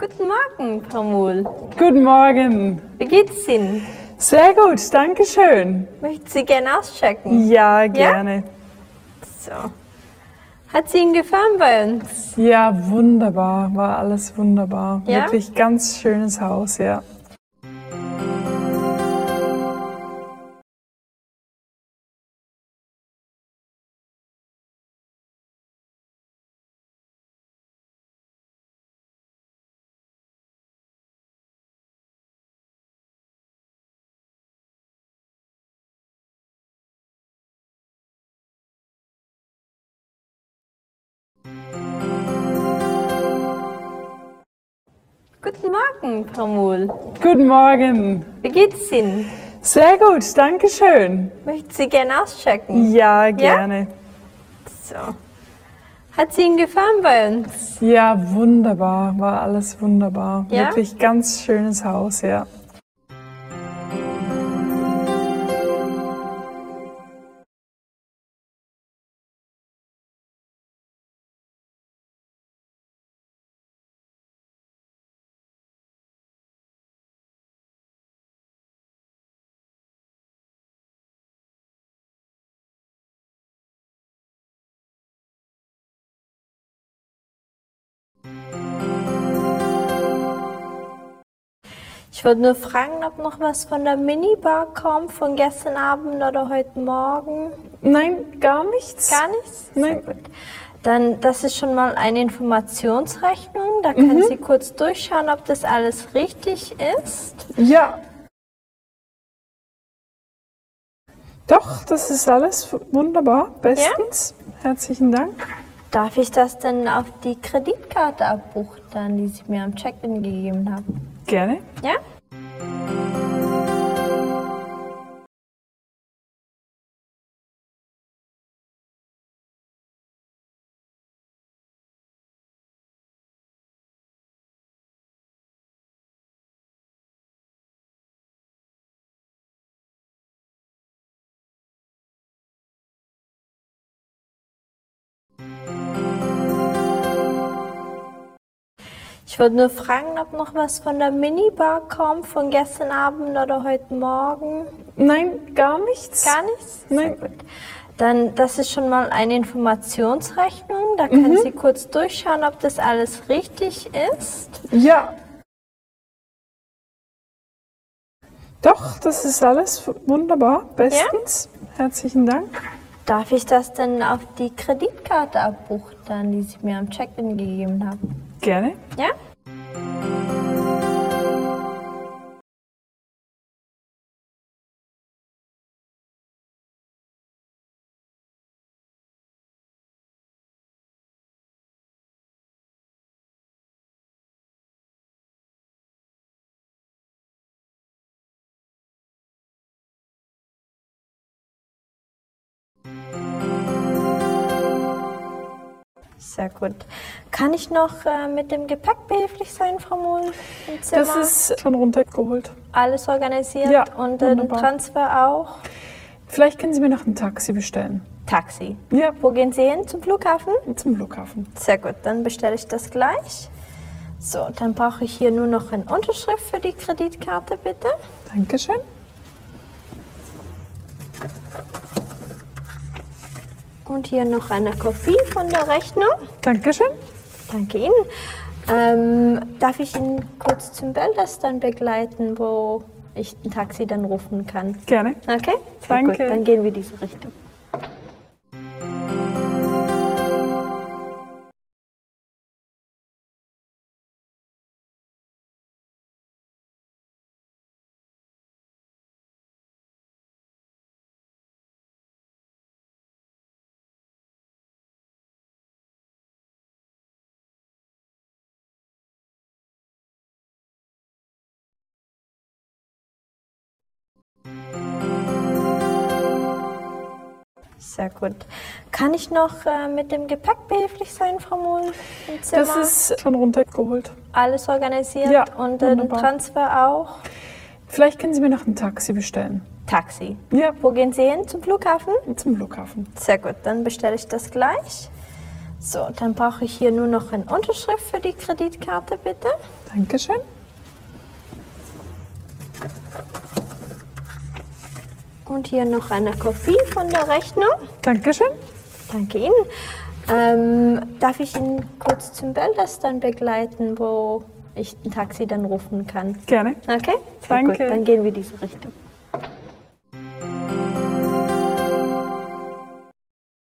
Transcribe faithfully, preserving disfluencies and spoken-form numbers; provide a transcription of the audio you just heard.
Guten Morgen, Frau Muhl. Guten Morgen. Wie geht's Ihnen? Sehr gut, danke schön. Möchten Sie gerne auschecken? Ja, gerne. So. Hat es Ihnen gefallen bei uns? Ja, wunderbar, war alles wunderbar. Ja? Wirklich ganz schönes Haus, ja. Guten Morgen, Frau Muhl. Guten Morgen. Wie geht's Ihnen? Sehr gut, danke schön. Möchten Sie gerne auschecken? Ja, gerne. So. Hat es Ihnen gefallen bei uns? Ja, wunderbar, war alles wunderbar. Ja? Wirklich ganz schönes Haus, ja. Ich wollte nur fragen, ob noch was von der Minibar kommt, von gestern Abend oder heute Morgen. Nein, gar nichts. Gar nichts? Nein. Sehr gut. Dann, das ist schon mal eine Informationsrechnung. Da können Sie kurz durchschauen, ob das alles richtig ist. Ja. Doch, das ist alles wunderbar, bestens. Herzlichen Dank. Darf ich das denn auf die Kreditkarte abbuchen, dann, die Sie mir am Check-in gegeben haben? Gerne. Ja? Ich wollte nur fragen, ob noch was von der Minibar kommt, von gestern Abend oder heute Morgen. Nein, gar nichts. Gar nichts? Nein. Sehr gut. Dann, das ist schon mal eine Informationsrechnung. Da können Sie kurz durchschauen, ob das alles richtig ist. Ja. Doch, das ist alles wunderbar, bestens. Herzlichen Dank. Darf ich das denn auf die Kreditkarte abbuchen, dann, die Sie mir am Check-in gegeben haben? Gerne. Ja? Sehr gut. Kann ich noch äh, mit dem Gepäck behilflich sein, Frau Muhl? Im Zimmer? Das ist schon runtergeholt. Alles organisiert Ja, und äh, den wunderbar. Transfer auch? Vielleicht können Sie mir noch ein Taxi bestellen. Taxi. Ja, Wo gehen Sie hin? Zum Flughafen? zum Flughafen. Sehr gut, dann bestelle ich das gleich. So, dann brauche ich hier nur noch eine Unterschrift für die Kreditkarte, bitte. Dankeschön. Und hier noch eine Kopie von der Rechnung. Dankeschön. Danke Ihnen. Ähm, darf ich Ihnen kurz zum Belldesk dann begleiten, wo ich ein Taxi dann rufen kann? Gerne. Okay? Sehr Danke. Gut, dann gehen wir diese Richtung. Sehr gut. Kann ich noch äh, mit dem Gepäck behilflich sein, Frau Muhl? Im Zimmer? Das ist schon runtergeholt. Alles organisiert Ja, und äh, den wunderbar. Transfer auch? Vielleicht können Sie mir noch ein Taxi bestellen. Taxi. Ja, Wo gehen Sie hin? Zum Flughafen? zum Flughafen. Sehr gut, dann bestelle ich das gleich. So, dann brauche ich hier nur noch eine Unterschrift für die Kreditkarte, bitte. Dankeschön. Und hier noch eine Kopie von der Rechnung. Dankeschön. Danke Ihnen. Ähm, darf ich ihn kurz zum Belldesk dann begleiten, wo ich ein Taxi dann rufen kann? Gerne. Okay? Sehr Danke. Gut, dann gehen wir diese Richtung.